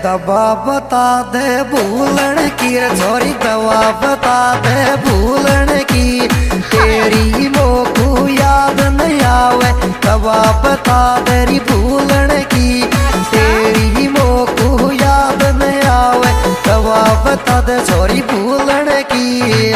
दवा बता दे भूलन की रे छोरी दवा बता दे भूलन की तेरी मोकू याद नहीं आवे दवा बता दे री भूलन की तेरी मोकू याद नहीं आवे दवा बता दे छोरी भूलन की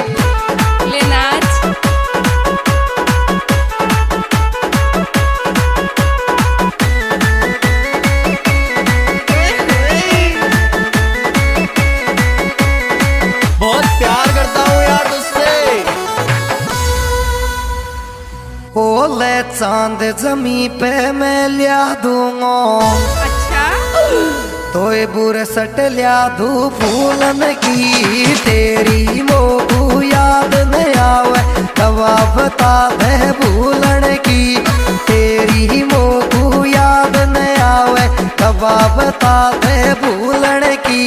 ले चांद जमी पे मैं लिया दूंगा अच्छा तो ये बुरे सट लिया दू फूलन की तेरी मोकू याद नहीं आवे दवा बता दे भूलन की तेरी मोकू याद नहीं आवे दवा बता दे भूलन की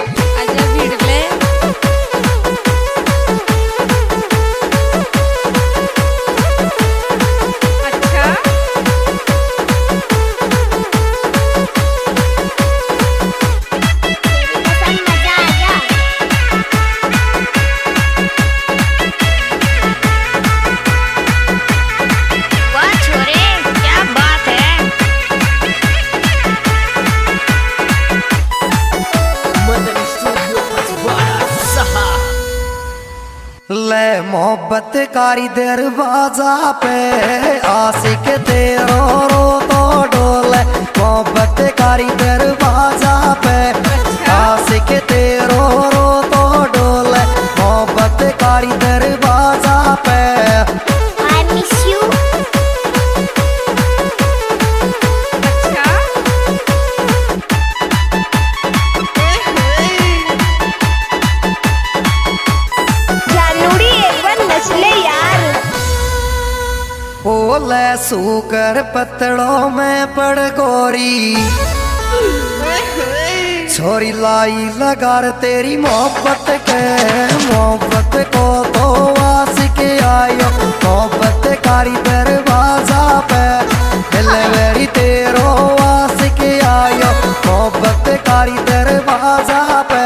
ले मोहब्बत कारी दरवाजा पे आशिक तेरो रो तो डोले मोहब्बत कारी दरवाजा पे आशिक तेरो रो तो डोले मोहब्बत कारी दरवाजा पे I miss you ले सूकर पतड़ों में पड़ गोरी छोरी लाई लगा तेरी मोहब्बत को तो आशिक आयो मोहब्बत कारी दरवाजा पे दिलवेरी तेरो आशिक आयो मोहब्बत कारी दरवाजा पे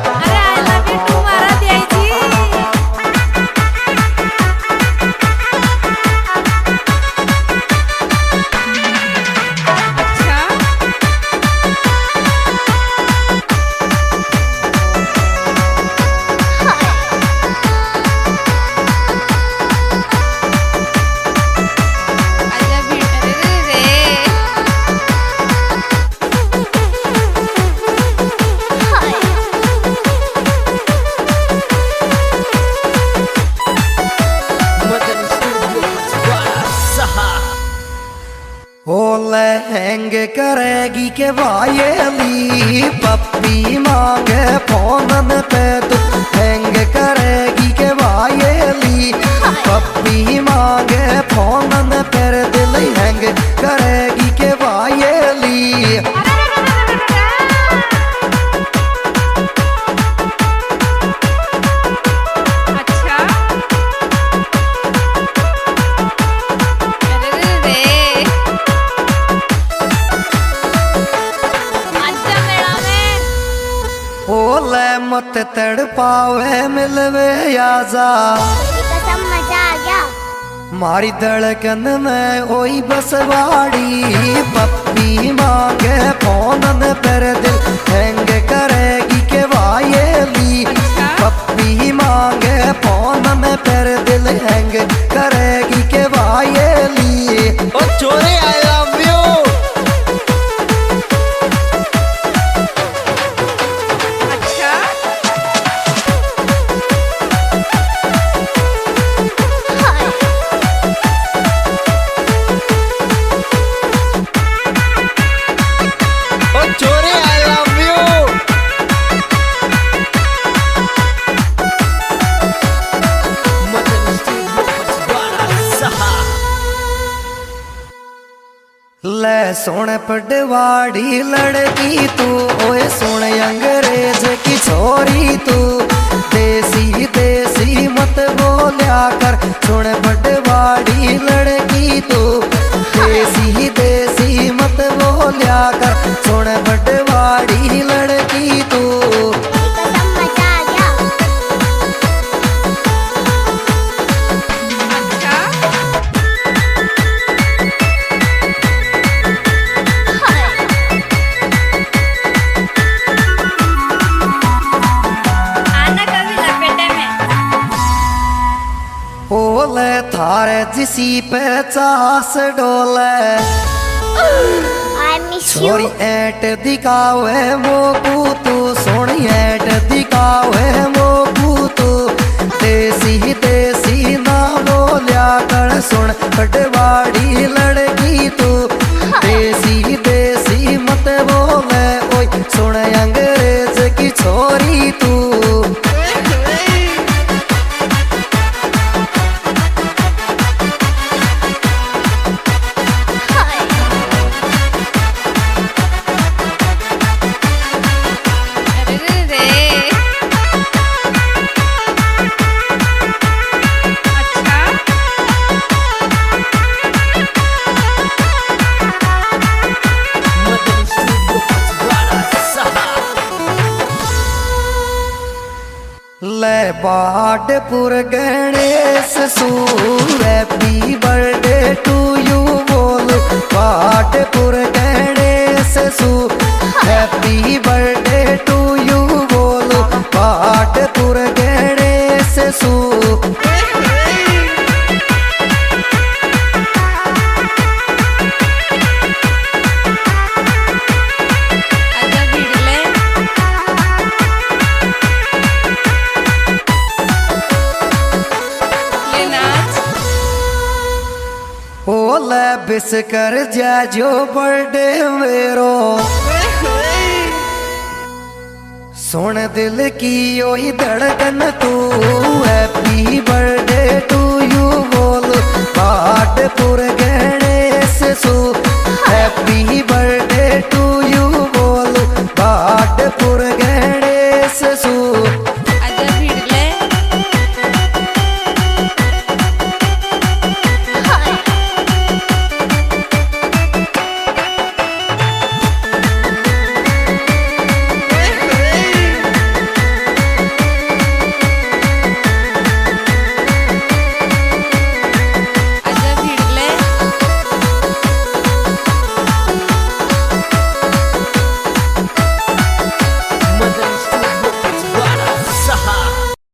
हैंग करेगी के वायली पप्पी मांगे फोन पे तू हैंग करेगी के वायली पप्पी मांगे फोन पे दिल हैंग करेगी के वायली मत तड़ पावे मिलवे आजा कसम मजा आ गया मारी धड़कन में ओई बसवाड़ी पप्पी मांगे फोन पर दिल हैंग करेगी के वायली पप्पी मांगे फोन पर दिल हैंग करेगी के वायली ओ चोरे आई लव यू ले सुन पटवाड़ी लड़की तू ओए सुन अंग्रेज की छोरी तू देसी देसी मत बोलिया कर सुन पटवाड़ी लड़की तू देसी देसी मत बोलिया कर सुन पटवाड़ी लड़की ओले थारे जिसी पे चास डोले I miss you. छोरी ऐट दिखावे मोकू तू सोनी ऐट दिखावे मोकू तू देसी देसी ना बोलिया कर सुन पटवाड़ी लड़की तू देसी देसी मत बोले ओए सुन अंग्रेज की छोरी तू ले बाडपुर गणेश सू हैप्पी बर्थडे टू यू बोल बाडपुर गणेश सू हैप्पी बर्थडे टू यू बोल बाडपुर गणेश सू ओले बिस कर जा जो बर्थडे मेरो सुन दिल की ओही धड़कन तू हैप्पी बर्थडे